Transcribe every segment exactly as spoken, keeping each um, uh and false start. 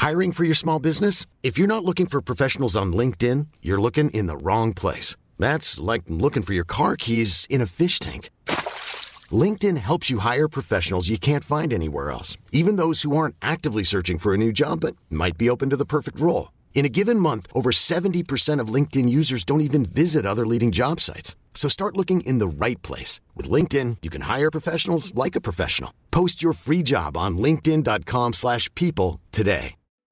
Hiring for your small business? If you're not looking for professionals on LinkedIn, you're looking in the wrong place. That's like looking for your car keys in a fish tank. LinkedIn helps you hire professionals you can't find anywhere else, even those who aren't actively searching for a new job but might be open to the perfect role. In a given month, over seventy percent of LinkedIn users don't even visit other leading job sites. So start looking in the right place. With LinkedIn, you can hire professionals like a professional. Post your free job on linkedin dot com slash people today.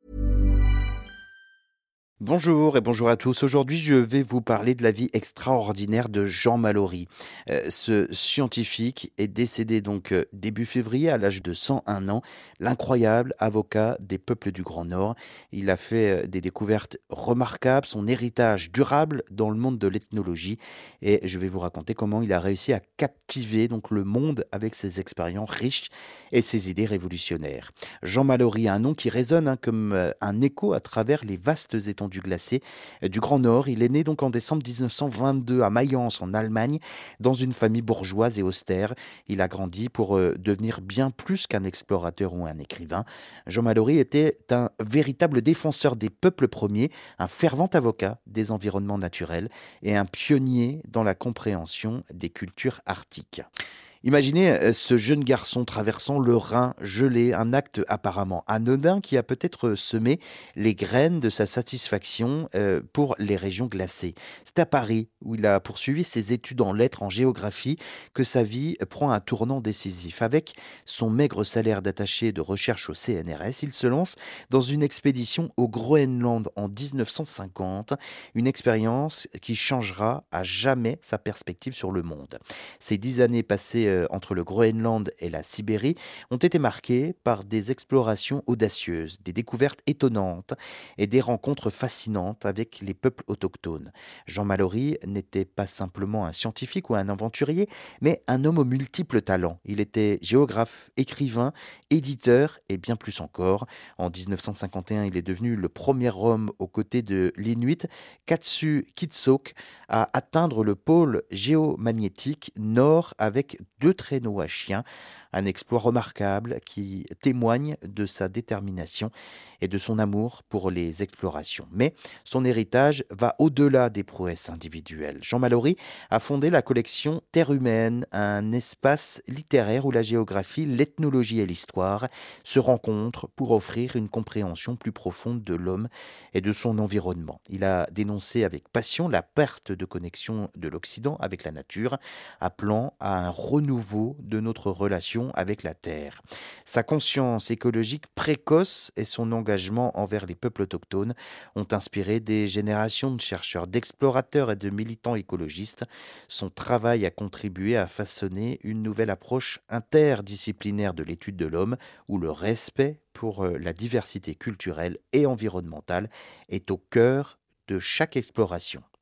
Bonjour et bonjour à tous. Aujourd'hui, je vais vous parler de la vie extraordinaire de Jean Mallory. Euh, ce scientifique est décédé donc euh, début février à l'âge de cent un ans. L'incroyable avocat des peuples du Grand Nord. Il a fait euh, des découvertes remarquables, son héritage durable dans le monde de l'ethnologie. Et je vais vous raconter comment il a réussi à captiver donc le monde avec ses expériences riches et ses idées révolutionnaires. Jean Mallory a un nom qui résonne hein, comme euh, un écho à travers les vastes étendues glacé du Grand Nord. Il est né donc en décembre dix-neuf cent vingt-deux à Mayence en Allemagne dans une famille bourgeoise et austère. Il a grandi pour euh, devenir bien plus qu'un explorateur ou un écrivain. Jean Mallory était un véritable défenseur des peuples premiers, un fervent avocat des environnements naturels et un pionnier dans la compréhension des cultures arctiques. Imaginez ce jeune garçon traversant le Rhin gelé, un acte apparemment anodin qui a peut-être semé les graines de sa satisfaction euh, pour les régions glacées. C'est à Paris, où il a poursuivi ses études en lettres, en géographie, que sa vie prend un tournant décisif. Avec son maigre salaire d'attaché de recherche au C N R S, il se lance dans une expédition au Groenland en dix-neuf cent cinquante, une expérience qui changera à jamais sa perspective sur le monde. Ces dix années passées entre le Groenland et la Sibérie ont été marquées par des explorations audacieuses, des découvertes étonnantes et des rencontres fascinantes avec les peuples autochtones. Jean Mallory n'était pas simplement un scientifique ou un aventurier, mais un homme aux multiples talents. Il était géographe, écrivain, éditeur et bien plus encore. En dix-neuf cent cinquante et un, il est devenu le premier homme aux côtés de l'Inuit Katsu Kitsok à atteindre le pôle géomagnétique nord avec deux traîneaux à chiens, un exploit remarquable qui témoigne de sa détermination et de son amour pour les explorations. Mais son héritage va au-delà des prouesses individuelles. Jean Mallory a fondé la collection Terre humaine, un espace littéraire où la géographie, l'ethnologie et l'histoire se rencontrent pour offrir une compréhension plus profonde de l'homme et de son environnement. Il a dénoncé avec passion la perte de connexion de l'Occident avec la nature, appelant à un renouveau de notre relation avec la Terre. Sa conscience écologique précoce et son engagement envers les peuples autochtones ont inspiré des générations de chercheurs, d'explorateurs et de militants écologistes. Son travail a contribué à façonner une nouvelle approche interdisciplinaire de l'étude de l'homme, où le respect pour la diversité culturelle et environnementale est au cœur de chaque exploration.